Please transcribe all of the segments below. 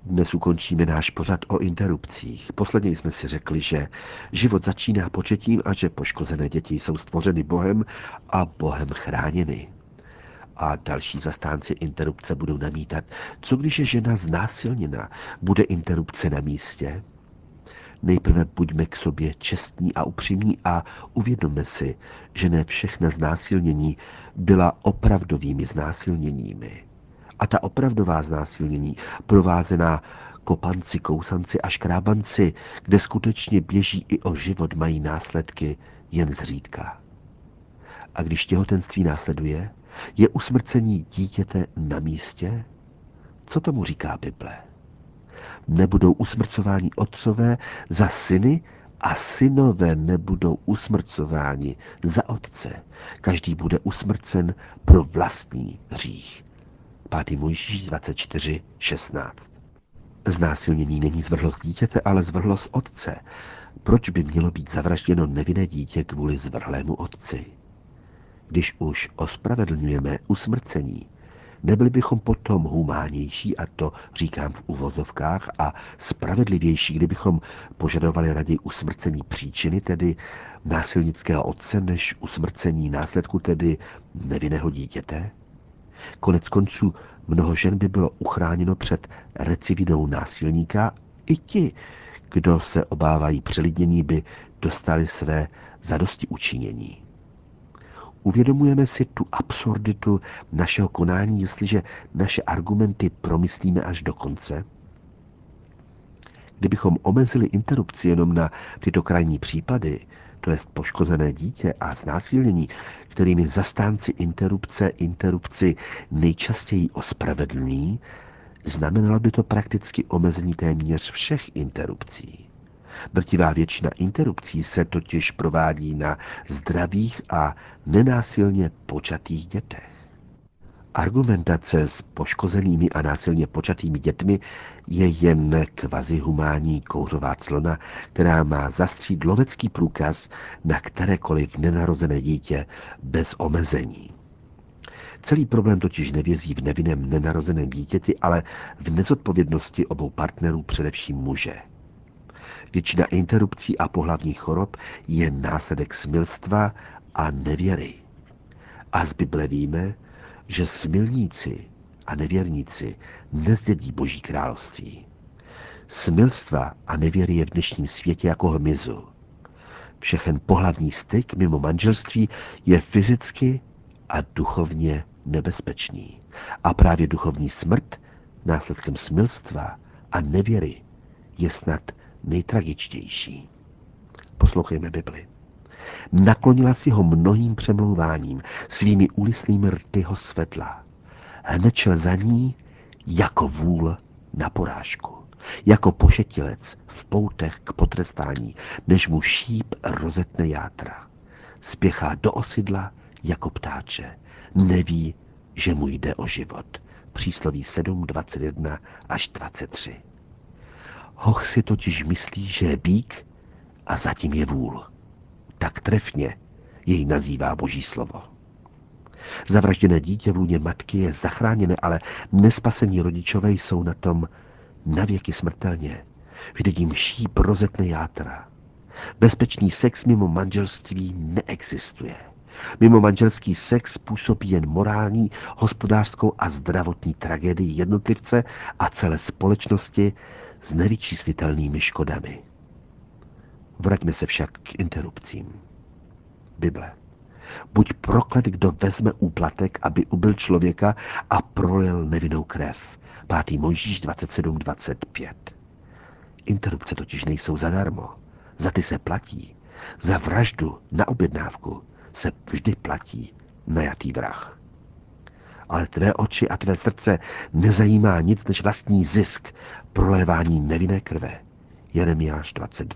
Dnes ukončíme náš pořad o interrupcích. Posledně jsme si řekli, že život začíná početím a že poškozené děti jsou stvořeny Bohem a Bohem chráněny. A další zastánci interrupce budou namítat, co když je žena znásilněna, bude interrupce na místě? Nejprve buďme k sobě čestní a upřímní a uvědomme si, že ne všechna znásilnění byla opravdovými znásilněními. A ta opravdová znásilnění, provázená kopanci, kousanci a škrábanci, kde skutečně běží i o život, mají následky jen zřídka. A když těhotenství následuje, je usmrcení dítěte na místě? Co tomu říká Bible? Nebudou usmrcováni otcové za syny a synové nebudou usmrcováni za otce. Každý bude usmrcen pro vlastní hřích. 5. Mojžíš 24:16. Znásilnění není zvrhlost dítěte, ale zvrhlost otce. Proč by mělo být zavražděno nevinné dítě kvůli zvrhlému otci? Když už ospravedlňujeme usmrcení, nebyli bychom potom humánnější, a to říkám v uvozovkách, a spravedlivější, kdybychom požadovali raději usmrcení příčiny, tedy násilnického otce, než usmrcení následku, tedy nevinného dítěte? Konec konců mnoho žen by bylo uchráněno před recidivou násilníka, i ti, kdo se obávají přelidnění, by dostali své zadosti učinění. Uvědomujeme si tu absurditu našeho konání, jestliže naše argumenty promyslíme až do konce? Kdybychom omezili interrupci jenom na tyto krajní případy, to jest poškozené dítě a znásilnění, kterými zastánci interrupci nejčastěji ospravedlní, znamenalo by to prakticky omezení téměř všech interrupcí. Drtivá většina interrupcí se totiž provádí na zdravých a nenásilně počatých dětech. Argumentace s poškozenými a násilně počatými dětmi je jen kvazihumánní kouřová clona, která má zastřít lovecký průkaz na kterékoliv nenarozené dítě bez omezení. Celý problém totiž nevězí v nevinném nenarozeném dítěti, ale v nezodpovědnosti obou partnerů, především muže. Většina interrupcí a pohlavních chorob je následek smilstva a nevěry. A z Bible víme, že smilníci a nevěrníci nezdědí Boží království. Smilstva a nevěry je v dnešním světě jako hmyzu. Všechen pohlavní styk mimo manželství je fyzicky a duchovně nebezpečný. A právě duchovní smrt následkem smilstva a nevěry je snad nejtragičtější. Poslouchejme Bibli. Naklonila si ho mnohým přemlouváním, svými úlisnými rty ho svedla. Hned šel za ní jako vůl na porážku, jako pošetilec v poutech k potrestání, než mu šíp rozetne játra. Spěchá do osidla jako ptáče, neví, že mu jde o život. Přísloví 7:21 až 23. Hoch si totiž myslí, že je býk a zatím je vůl. Tak trefně jej nazývá Boží slovo. Zavražděné dítě v lůně matky je zachráněné, ale nespasení rodičové jsou na tom navěky smrtelně. Vždyť jim šíp rozetne játra. Bezpečný sex mimo manželství neexistuje. Mimo manželský sex působí jen morální, hospodářskou a zdravotní tragédii jednotlivce a celé společnosti s nevyčíslitelnými škodami. Vraťme se však k interrupcím. Bible. Buď proklet, kdo vezme úplatek, aby ubil člověka a prolil nevinnou krev. 5. Mojžíš 27:25. Interrupce totiž nejsou zadarmo. Za ty se platí. Za vraždu na objednávku se vždy platí najatý vrah. Ale tvé oči a tvé srdce nezajímá nic než vlastní zisk, prolévání nevinné krve. Jeremiáš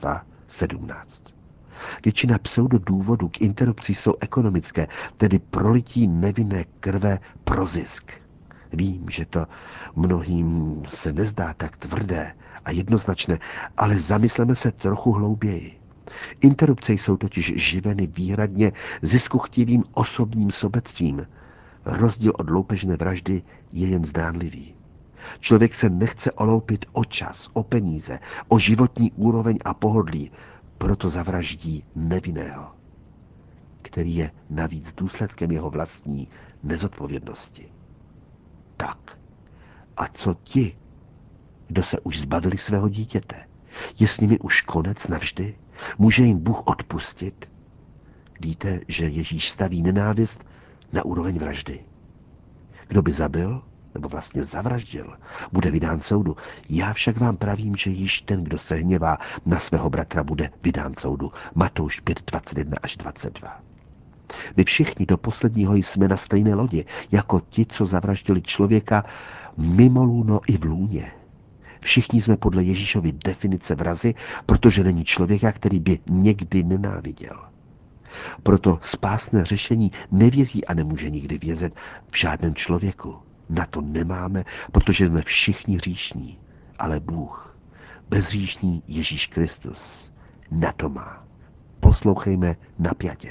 22:17. Většina pseudodůvodů k interrupci jsou ekonomické, tedy prolití nevinné krve pro zisk. Vím, že to mnohým se nezdá tak tvrdé a jednoznačné, ale zamysleme se trochu hlouběji. Interrupce jsou totiž živeny výhradně ziskuchtivým osobním sobectvím. Rozdíl od loupežné vraždy je jen zdánlivý. Člověk se nechce oloupit o čas, o peníze, o životní úroveň a pohodlí, proto zavraždí nevinného, který je navíc důsledkem jeho vlastní nezodpovědnosti. Tak, a co ti, kdo se už zbavili svého dítěte? Je s nimi už konec navždy? Může jim Bůh odpustit? Víte, že Ježíš staví nenávist na úroveň vraždy. Kdo by zabil, nebo vlastně zavraždil, bude vydán soudu. Já však vám pravím, že již ten, kdo se hněvá na svého bratra, bude vydán soudu. Matouš 5:21 až 22. My všichni do posledního jsme na stejné lodi, jako ti, co zavraždili člověka mimo lůno i v lůně. Všichni jsme podle Ježíšovy definice vrazi, protože není člověka, který by někdy nenáviděl. Proto spásné řešení nevězí a nemůže nikdy vězet v žádném člověku. Na to nemáme, protože jsme všichni hříšní. Ale Bůh, bezhříšný Ježíš Kristus, na to má. Poslouchejme napjatě.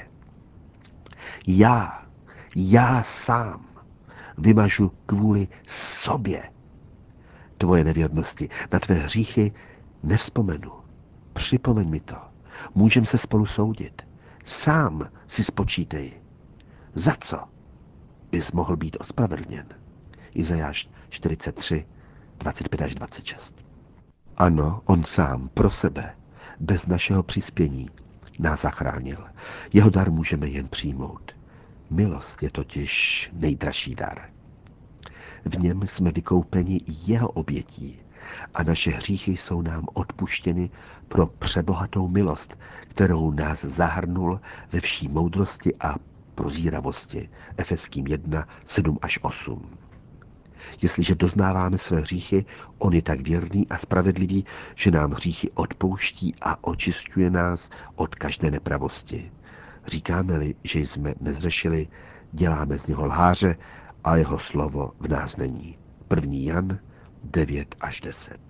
Já sám vymažu kvůli sobě tvoje nevěrnosti. Na tvé hříchy nevzpomenu. Připomeň mi to. Můžeme se spolu soudit. Sám si spočítej. Za co bys mohl být ospravedlněn? Izajáš 43, 25 až 26. Ano, on sám pro sebe, bez našeho přispění, nás zachránil. Jeho dar můžeme jen přijmout. Milost je totiž nejdražší dar. V něm jsme vykoupeni jeho obětí a naše hříchy jsou nám odpuštěny pro přebohatou milost, kterou nás zahrnul ve vší moudrosti a prozíravosti. Efeským 1, 7 až 8. Jestliže doznáváme své hříchy, on je tak věrný a spravedlivý, že nám hříchy odpouští a očišťuje nás od každé nepravosti. Říkáme-li, že jsme nezřešili, děláme z něho lháře a jeho slovo v nás není. 1. Jan 9 až 10.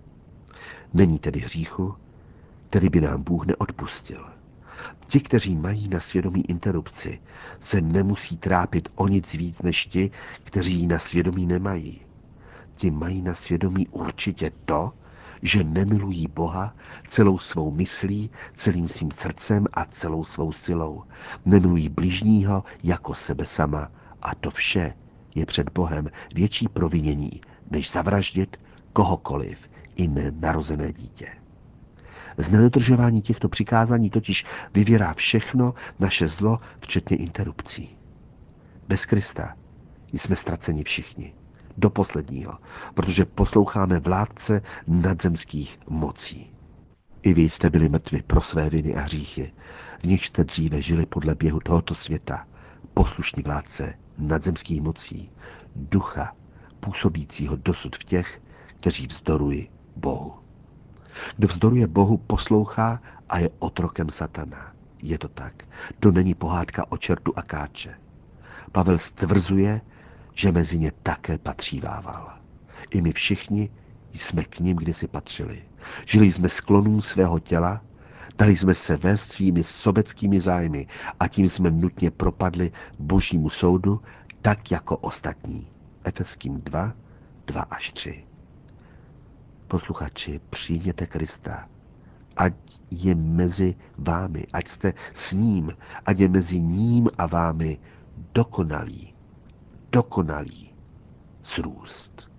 Není tedy hříchu, který by nám Bůh neodpustil. Ti, kteří mají na svědomí interrupci, se nemusí trápit o nic víc než ti, kteří ji na svědomí nemají. Ti mají na svědomí určitě to, že nemilují Boha celou svou myslí, celým svým srdcem a celou svou silou. Nemilují bližního jako sebe sama a to vše je před Bohem větší provinění, než zavraždit kohokoliv, i nenarozené dítě. Z nedodržování těchto přikázání totiž vyvěrá všechno naše zlo, včetně interrupcí. Bez Krista jsme ztraceni všichni. Do posledního, protože posloucháme vládce nadzemských mocí. I vy jste byli mrtvi pro své viny a hříchy, v nich jste dříve žili podle běhu tohoto světa, poslušní vládce nadzemských mocí, ducha působícího dosud v těch, kteří vzdorují Bohu. Kdo vzdoruje Bohu, poslouchá a je otrokem satana. Je to tak. To není pohádka o čertu a káče. Pavel stvrzuje, že mezi ně také patří Vával. I my všichni jsme k ním kdysi patřili. Žili jsme sklonům svého těla, dali jsme se vést svými sobeckými zájmy a tím jsme nutně propadli božímu soudu, tak jako ostatní. Efeským 2, 2 až 3. Posluchači, přijměte Krista, ať je mezi vámi, ať jste s ním, ať je mezi ním a vámi dokonalý srůst.